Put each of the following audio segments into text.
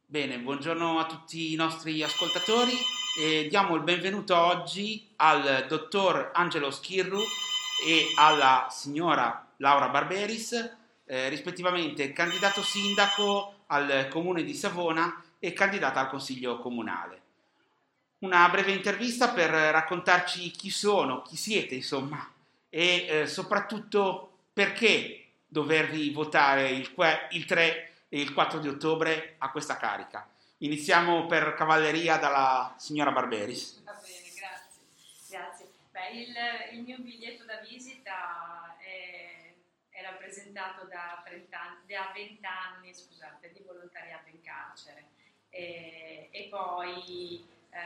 Bene, buongiorno a tutti i nostri ascoltatori e diamo il benvenuto oggi al dottor Angelo Schirru e alla signora Laura Barberis, rispettivamente candidato sindaco al comune di Savona e candidata al consiglio comunale. Una breve intervista per raccontarci chi sono, chi siete, insomma, e soprattutto perché dovervi votare il 3 e il 4 di ottobre a questa carica. Iniziamo per cavalleria dalla signora Barberis. Va bene, grazie. Grazie. Beh, il mio biglietto da visita è rappresentato da 20 anni, scusate, di volontariato in carcere e poi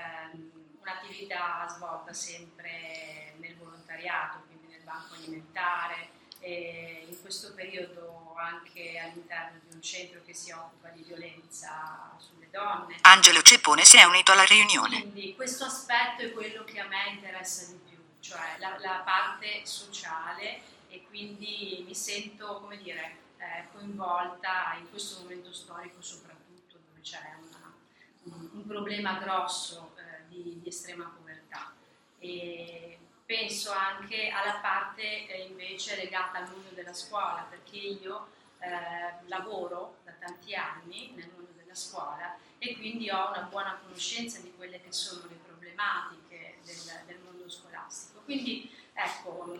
un'attività svolta sempre nel volontariato, quindi nel banco alimentare, e in questo periodo anche all'interno di un centro che si occupa di violenza sulle donne. Angelo Ceppone si è unito alla riunione. Quindi questo aspetto è quello che a me interessa di più, cioè la parte sociale, e quindi mi sento, come dire, coinvolta in questo momento storico, soprattutto dove c'è un problema grosso di estrema povertà. E penso anche alla parte invece legata al mondo della scuola, perché io lavoro da tanti anni nel mondo della scuola e quindi ho una buona conoscenza di quelle che sono le problematiche del mondo scolastico. Quindi ecco,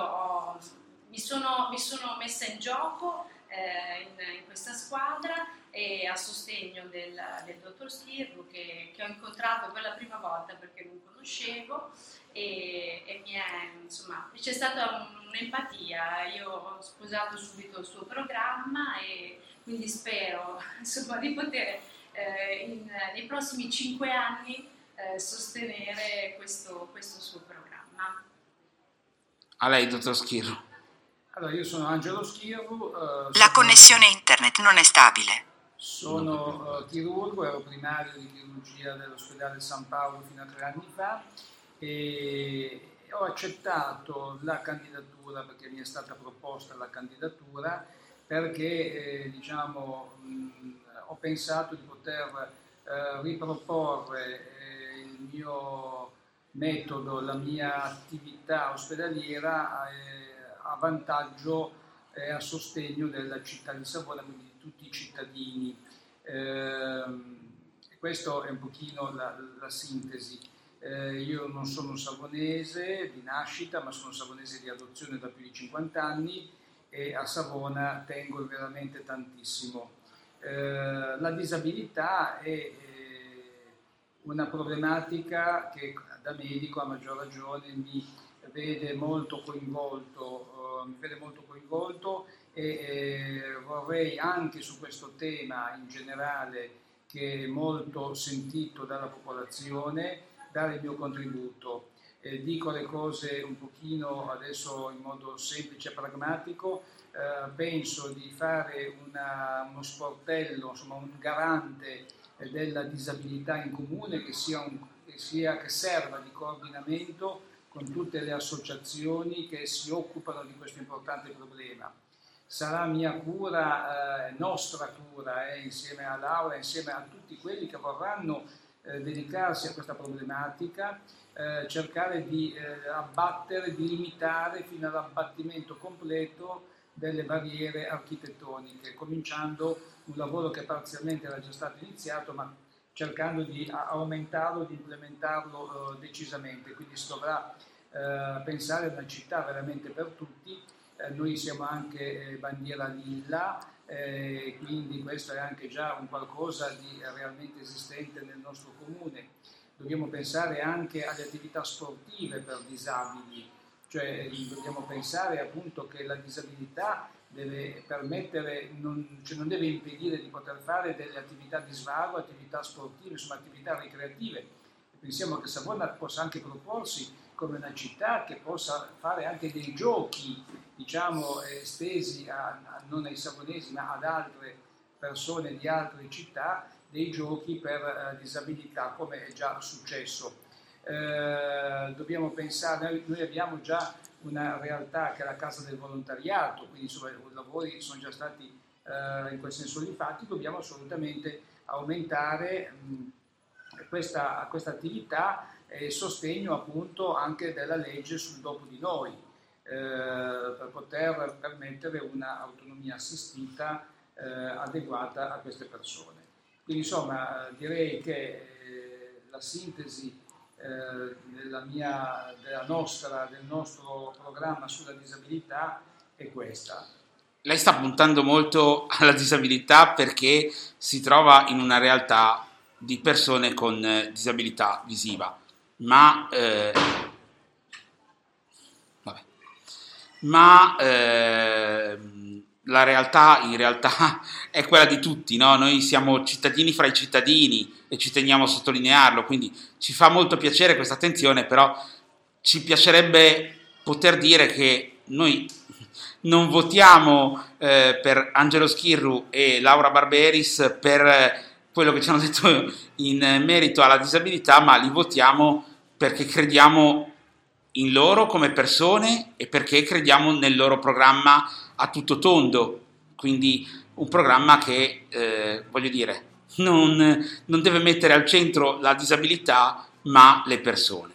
mi sono messa in gioco in questa squadra e a sostegno del dottor Schirru che ho incontrato per la prima volta perché non conoscevo e insomma, c'è stata un'empatia. Io ho sposato subito il suo programma e quindi spero insomma, di poter nei prossimi 5 anni sostenere questo suo programma. A lei, dottor Schirru. Allora, io sono Angelo Schirru. La connessione internet non è stabile. Sono chirurgo, ero primario di chirurgia dell'ospedale San Paolo fino a 3 anni fa e ho accettato la candidatura perché mi è stata proposta la candidatura perché ho pensato di poter riproporre il mio metodo, la mia attività ospedaliera a vantaggio e a sostegno della città di Savona, quindi di tutti i cittadini. Questa è un pochino la sintesi. Io non sono un savonese di nascita, ma sono savonese di adozione da più di 50 anni e a Savona tengo veramente tantissimo. La disabilità è una problematica che da medico a maggior ragione mi vede molto coinvolto e vorrei anche su questo tema in generale, che è molto sentito dalla popolazione, dare il mio contributo. Dico le cose un pochino adesso in modo semplice e pragmatico. Penso di fare uno sportello, insomma un garante della disabilità in comune che serva di coordinamento con tutte le associazioni che si occupano di questo importante problema. Sarà mia cura, nostra cura, insieme a Laura, insieme a tutti quelli che vorranno dedicarsi a questa problematica, cercare di abbattere, di limitare fino all'abbattimento completo delle barriere architettoniche, cominciando un lavoro che parzialmente era già stato iniziato, ma cercando di aumentarlo, di implementarlo decisamente. Quindi si dovrà pensare a una città veramente per tutti. Noi siamo anche bandiera lilla, quindi questo è anche già un qualcosa di realmente esistente nel nostro comune. Dobbiamo pensare anche alle attività sportive per disabili, cioè dobbiamo pensare appunto che la disabilità deve permettere, non deve impedire di poter fare delle attività di svago, attività sportive, insomma attività ricreative. Pensiamo che Savona possa anche proporsi come una città che possa fare anche dei giochi, diciamo, estesi non ai savonesi ma ad altre persone di altre città, dei giochi per disabilità, come è già successo. Dobbiamo pensare, noi abbiamo già una realtà che è la Casa del Volontariato, quindi insomma, i lavori sono già stati in quel senso lì fatti. Dobbiamo assolutamente aumentare questa attività e sostegno appunto anche della legge sul dopo di noi, per poter permettere un'autonomia assistita adeguata a queste persone. Quindi insomma direi che la sintesi del nostro programma sulla disabilità è questa. Lei sta puntando molto alla disabilità perché si trova in una realtà di persone con disabilità visiva, ma la realtà in realtà è quella di tutti, no? Noi siamo cittadini fra i cittadini e ci teniamo a sottolinearlo, quindi ci fa molto piacere questa attenzione, però ci piacerebbe poter dire che noi non votiamo per Angelo Schirru e Laura Barberis per quello che ci hanno detto in merito alla disabilità, ma li votiamo perché crediamo in loro come persone e perché crediamo nel loro programma a tutto tondo, quindi un programma che, voglio dire, non deve mettere al centro la disabilità, ma le persone.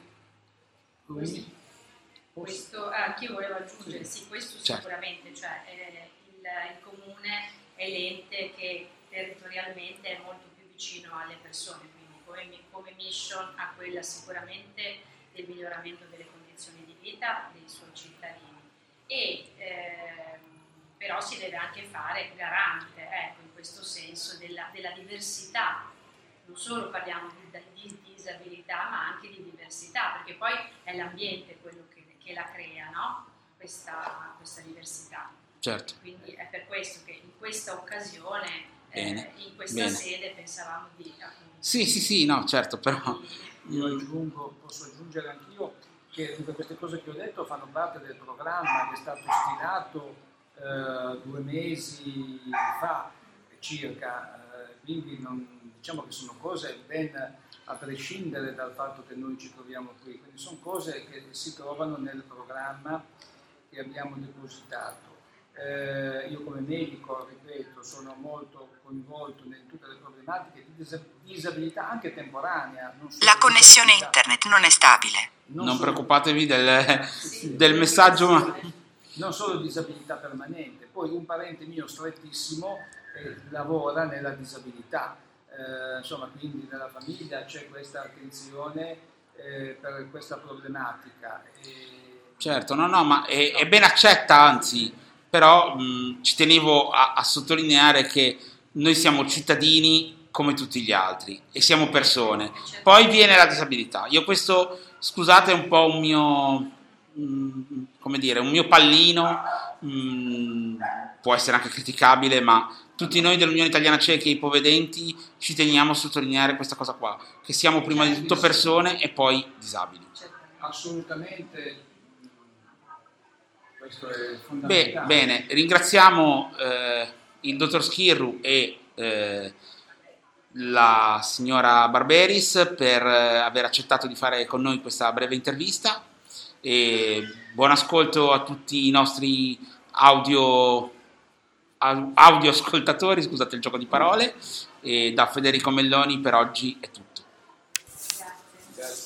Questo, anch'io volevo aggiungere, sì, questo sicuramente, cioè il comune è l'ente che territorialmente è molto più vicino alle persone, quindi come mission ha quella sicuramente del miglioramento delle condizioni di vita dei suoi cittadini e però si deve anche fare garante, ecco, in questo senso della diversità. Non solo parliamo di disabilità, ma anche di diversità, perché poi è l'ambiente quello che la crea, no? Questa diversità. Certo. Quindi è per questo che in questa occasione, in questa bene. Sede, pensavamo di... appunto, Sì, no, certo, però... Posso aggiungere anch'io che queste cose che ho detto fanno parte del programma che è stato stilato 2 mesi fa circa, quindi diciamo che sono cose ben a prescindere dal fatto che noi ci troviamo qui, quindi sono cose che si trovano nel programma che abbiamo depositato. Io come medico, ripeto, sono molto coinvolto in tutte le problematiche di disabilità anche temporanea. La connessione internet non è stabile. Non preoccupatevi del messaggio, ma... Non solo disabilità permanente, poi un parente mio strettissimo lavora nella disabilità, insomma quindi nella famiglia c'è questa attenzione per questa problematica. Certo, no, ma è ben accetta, anzi, però ci tenevo a sottolineare che noi siamo cittadini come tutti gli altri e siamo persone. Poi viene la disabilità. Io questo, scusate, è un po' un mio... come dire, un mio pallino, può essere anche criticabile, ma tutti noi dell'Unione Italiana Ciechi e Ipovedenti ci teniamo a sottolineare questa cosa qua, che siamo prima di tutto persone e poi disabili. Assolutamente, questo è fondamentale. Bene, ringraziamo il dottor Schirru e la signora Barberis per aver accettato di fare con noi questa breve intervista. E buon ascolto a tutti i nostri audio ascoltatori, scusate il gioco di parole, e da Federico Melloni per oggi è tutto.